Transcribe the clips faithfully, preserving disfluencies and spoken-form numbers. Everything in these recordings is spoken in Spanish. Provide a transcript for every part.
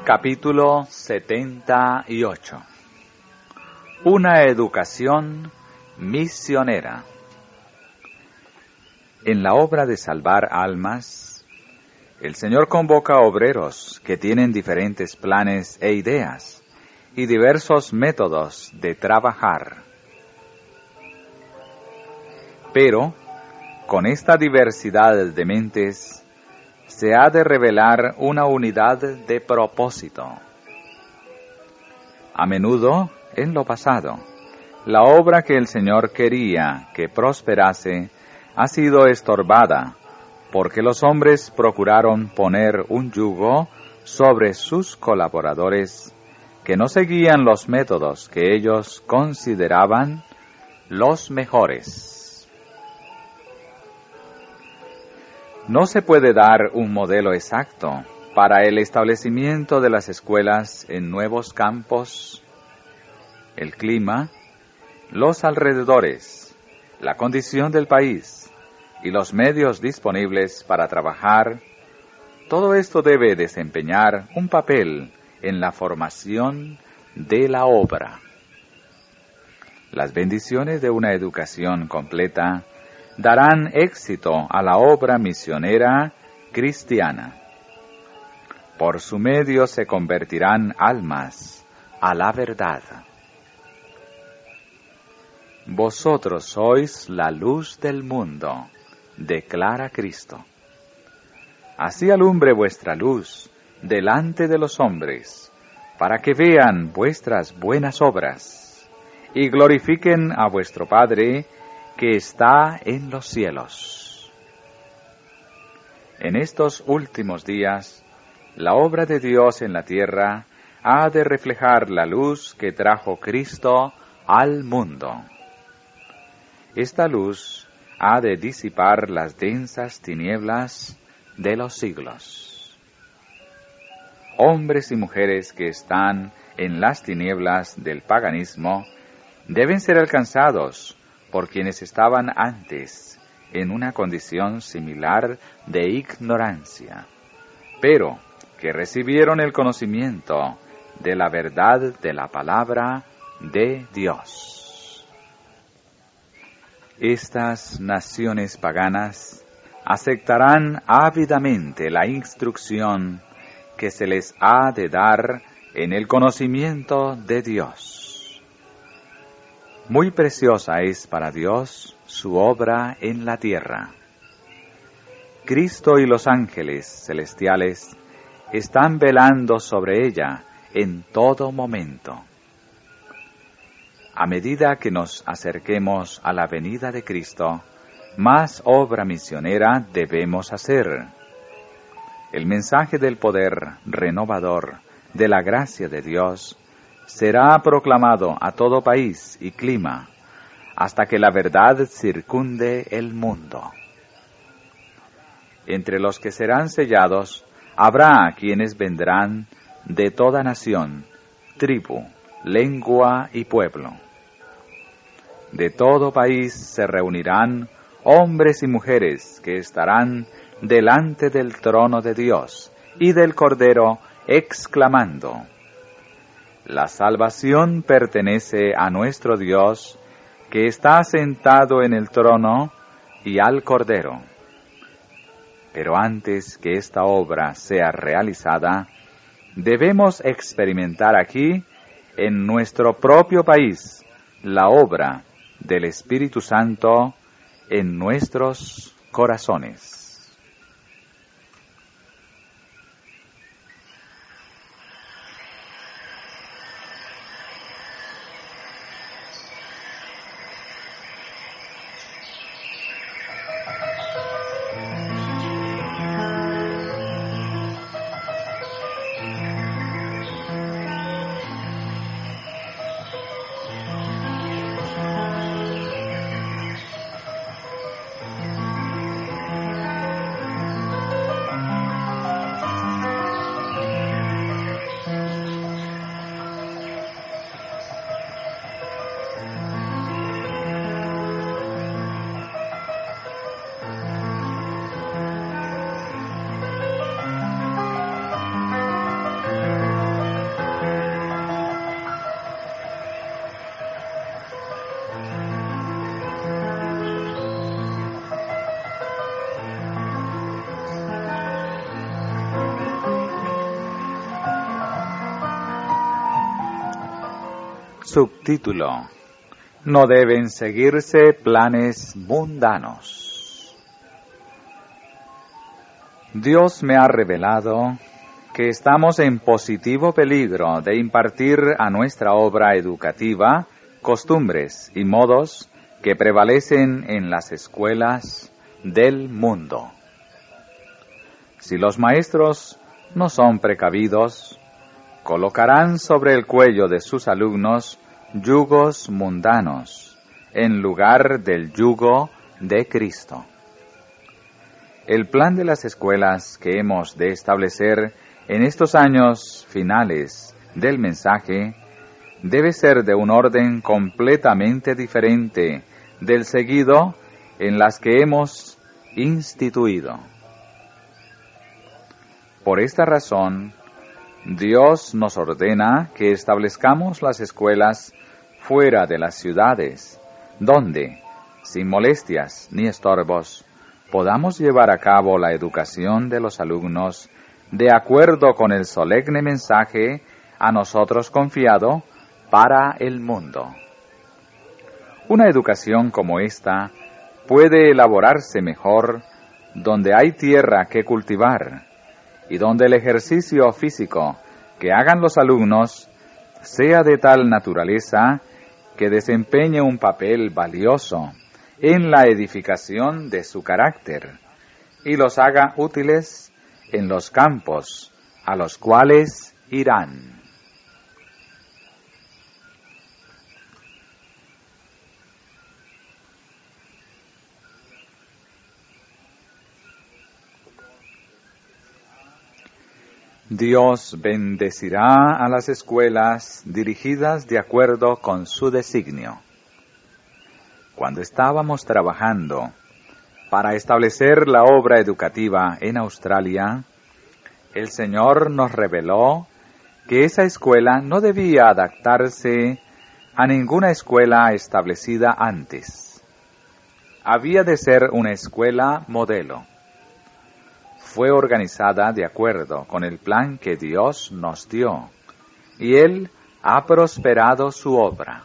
Capítulo setenta y ocho. Una educación misionera. En la obra de salvar almas, el Señor convoca obreros que tienen diferentes planes e ideas y diversos métodos de trabajar. Pero, con esta diversidad de mentes, se ha de revelar una unidad de propósito. A menudo, en lo pasado, la obra que el Señor quería que prosperase ha sido estorbada, porque los hombres procuraron poner un yugo sobre sus colaboradores que no seguían los métodos que ellos consideraban los mejores. No se puede dar un modelo exacto para el establecimiento de las escuelas en nuevos campos. El clima, los alrededores, la condición del país y los medios disponibles para trabajar, todo esto debe desempeñar un papel en la formación de la obra. Las bendiciones de una educación completa darán éxito a la obra misionera cristiana. Por su medio se convertirán almas a la verdad. Vosotros sois la luz del mundo, declara Cristo. Así alumbre vuestra luz delante de los hombres, para que vean vuestras buenas obras y glorifiquen a vuestro Padre que está en los cielos. En estos últimos días, la obra de Dios en la tierra ha de reflejar la luz que trajo Cristo al mundo. Esta luz ha de disipar las densas tinieblas de los siglos. Hombres y mujeres que están en las tinieblas del paganismo deben ser alcanzados por quienes estaban antes en una condición similar de ignorancia, pero que recibieron el conocimiento de la verdad de la palabra de Dios. Estas naciones paganas aceptarán ávidamente la instrucción que se les ha de dar en el conocimiento de Dios. Muy preciosa es para Dios su obra en la tierra. Cristo y los ángeles celestiales están velando sobre ella en todo momento. A medida que nos acerquemos a la venida de Cristo, más obra misionera debemos hacer. El mensaje del poder renovador de la gracia de Dios será proclamado a todo país y clima, hasta que la verdad circunde el mundo. Entre los que serán sellados, habrá quienes vendrán de toda nación, tribu, lengua y pueblo. De todo país se reunirán hombres y mujeres que estarán delante del trono de Dios y del Cordero, exclamando: La salvación pertenece a nuestro Dios, que está sentado en el trono, y al Cordero. Pero antes que esta obra sea realizada, debemos experimentar aquí, en nuestro propio país, la obra del Espíritu Santo en nuestros corazones. Subtítulo: No deben seguirse planes mundanos. Dios me ha revelado que estamos en positivo peligro de impartir a nuestra obra educativa costumbres y modos que prevalecen en las escuelas del mundo. Si los maestros no son precavidos, colocarán sobre el cuello de sus alumnos yugos mundanos en lugar del yugo de Cristo. El plan de las escuelas que hemos de establecer en estos años finales del mensaje debe ser de un orden completamente diferente del seguido en las que hemos instituido. Por esta razón, Dios nos ordena que establezcamos las escuelas fuera de las ciudades, donde, sin molestias ni estorbos, podamos llevar a cabo la educación de los alumnos de acuerdo con el solemne mensaje a nosotros confiado para el mundo. Una educación como esta puede elaborarse mejor donde hay tierra que cultivar y donde el ejercicio físico que hagan los alumnos sea de tal naturaleza que desempeñe un papel valioso en la edificación de su carácter y los haga útiles en los campos a los cuales irán. Dios bendecirá a las escuelas dirigidas de acuerdo con su designio. Cuando estábamos trabajando para establecer la obra educativa en Australia, el Señor nos reveló que esa escuela no debía adaptarse a ninguna escuela establecida antes. Había de ser una escuela modelo. Fue organizada de acuerdo con el plan que Dios nos dio, y Él ha prosperado su obra.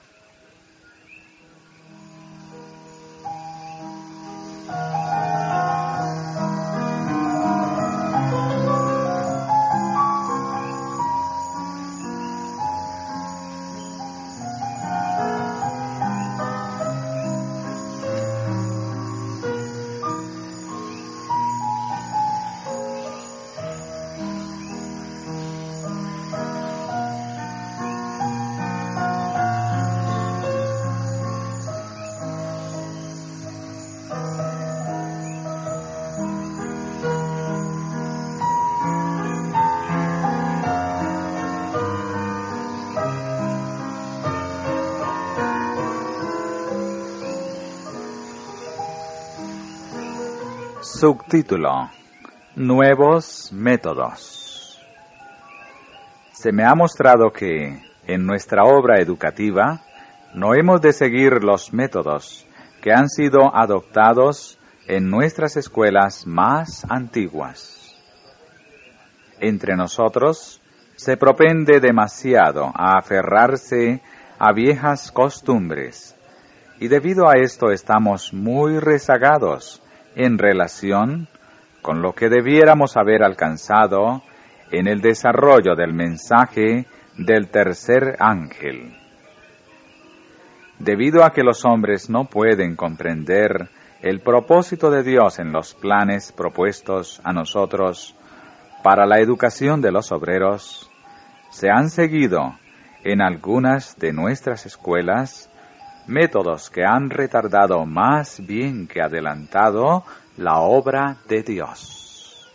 Subtítulo: Nuevos métodos. Se me ha mostrado que, en nuestra obra educativa, no hemos de seguir los métodos que han sido adoptados en nuestras escuelas más antiguas. Entre nosotros se propende demasiado a aferrarse a viejas costumbres, y debido a esto estamos muy rezagados en relación con lo que debiéramos haber alcanzado en el desarrollo del mensaje del tercer ángel. Debido a que los hombres no pueden comprender el propósito de Dios en los planes propuestos a nosotros para la educación de los obreros, se han seguido en algunas de nuestras escuelas métodos que han retardado más bien que adelantado la obra de Dios.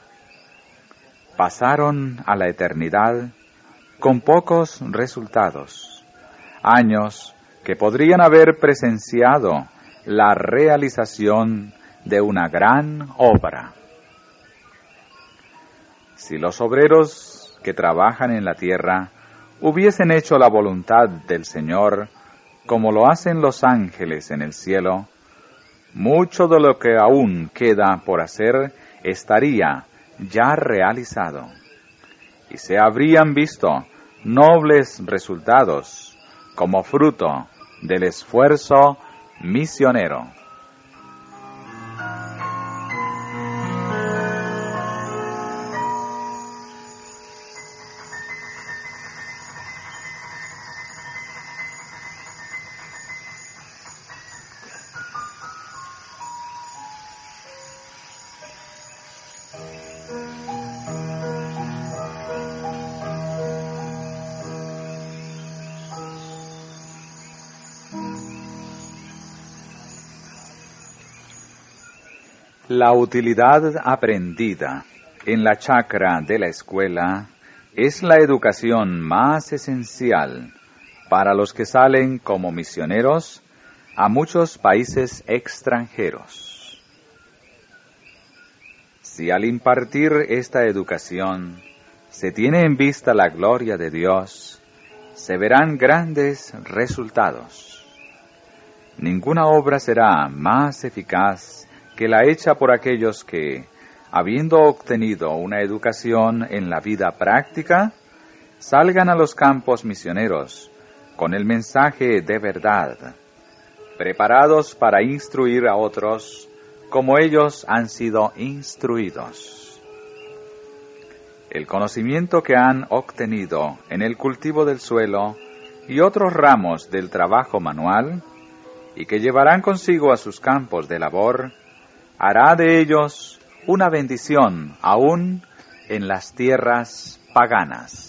Pasaron a la eternidad con pocos resultados, años que podrían haber presenciado la realización de una gran obra. Si los obreros que trabajan en la tierra hubiesen hecho la voluntad del Señor, como lo hacen los ángeles en el cielo, mucho de lo que aún queda por hacer estaría ya realizado, y se habrían visto nobles resultados como fruto del esfuerzo misionero. La utilidad aprendida en la chacra de la escuela es la educación más esencial para los que salen como misioneros a muchos países extranjeros. Si al impartir esta educación se tiene en vista la gloria de Dios, se verán grandes resultados. Ninguna obra será más eficaz que la hecha por aquellos que, habiendo obtenido una educación en la vida práctica, salgan a los campos misioneros con el mensaje de verdad, preparados para instruir a otros como ellos han sido instruidos. El conocimiento que han obtenido en el cultivo del suelo y otros ramos del trabajo manual, y que llevarán consigo a sus campos de labor, hará de ellos una bendición aún en las tierras paganas.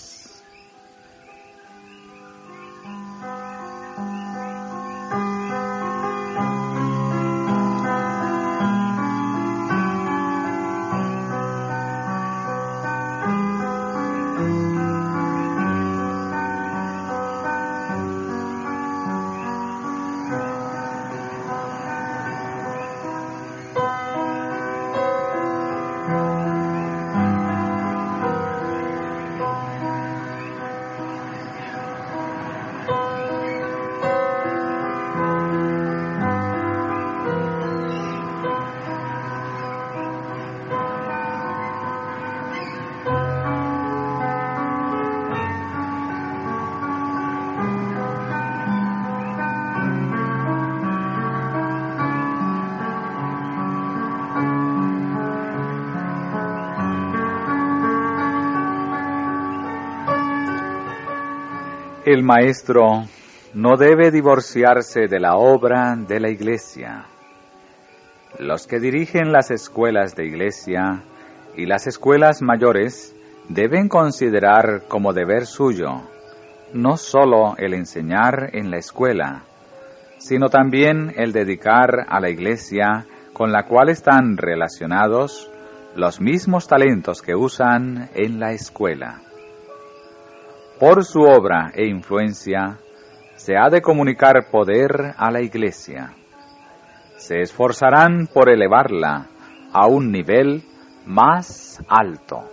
El maestro no debe divorciarse de la obra de la Iglesia. Los que dirigen las escuelas de Iglesia y las escuelas mayores deben considerar como deber suyo no sólo el enseñar en la escuela, sino también el dedicar a la Iglesia con la cual están relacionados los mismos talentos que usan en la escuela. Por su obra e influencia, se ha de comunicar poder a la Iglesia. Se esforzarán por elevarla a un nivel más alto.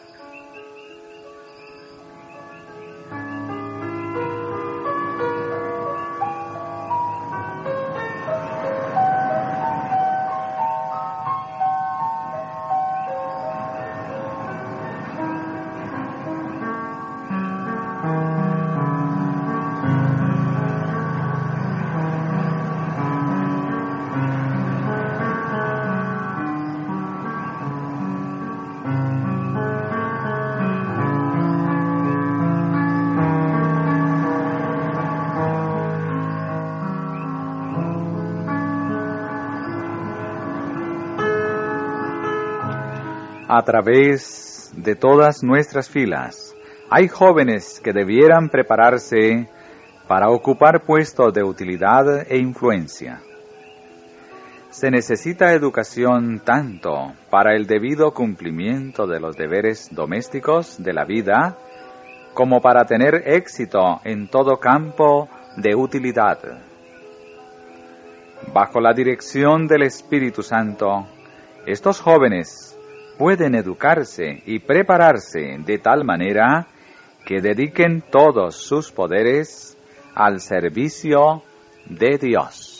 A través de todas nuestras filas, hay jóvenes que debieran prepararse para ocupar puestos de utilidad e influencia. Se necesita educación tanto para el debido cumplimiento de los deberes domésticos de la vida, como para tener éxito en todo campo de utilidad. Bajo la dirección del Espíritu Santo, estos jóvenes pueden educarse y prepararse de tal manera que dediquen todos sus poderes al servicio de Dios.